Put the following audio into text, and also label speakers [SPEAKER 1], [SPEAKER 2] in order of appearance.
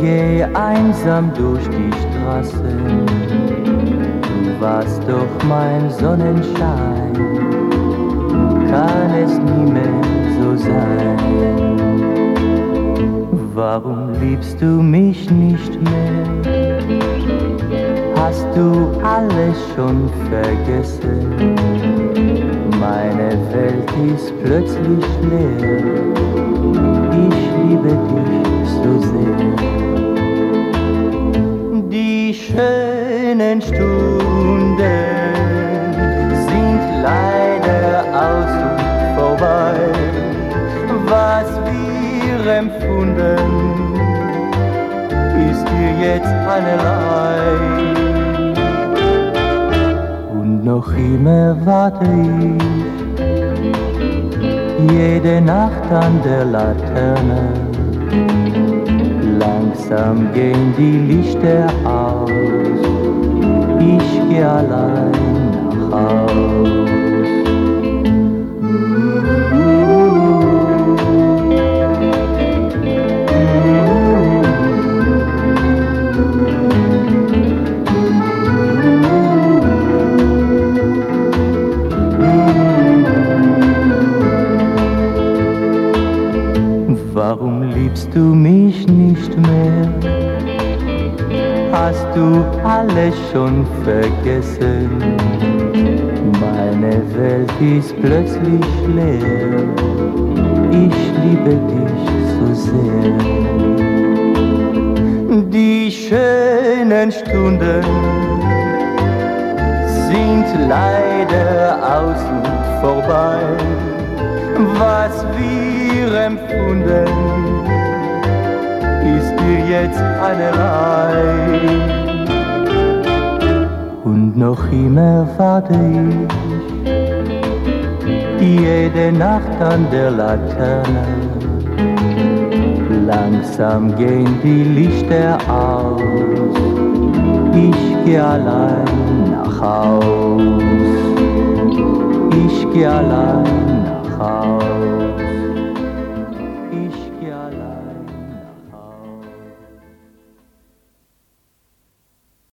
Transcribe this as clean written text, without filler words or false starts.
[SPEAKER 1] Geh einsam durch die Straßen, du warst doch mein Sonnenschein, kann es nie mehr so sein. Warum liebst du mich nicht mehr? Hast du alles schon vergessen? Meine Welt ist plötzlich leer, ich liebe dich so sehr. Die schönen Stunden sind leider aus und vorbei. Was wir empfunden, ist dir jetzt einerlei. Und noch immer warte ich jede Nacht an der Laterne. Langsam gehen die Lichter aus, ich geh allein nach Haus. Warum liebst du mich nicht mehr? Hast du alles schon vergessen? Meine Welt ist plötzlich leer, ich liebe dich so sehr. Die schönen Stunden sind leider aus und vorbei. Was wir empfunden, ist dir jetzt einerlei. Und noch immer warte ich jede Nacht an der Laterne. Langsam gehen die Lichter aus, ich geh allein nach Haus. Ich geh allein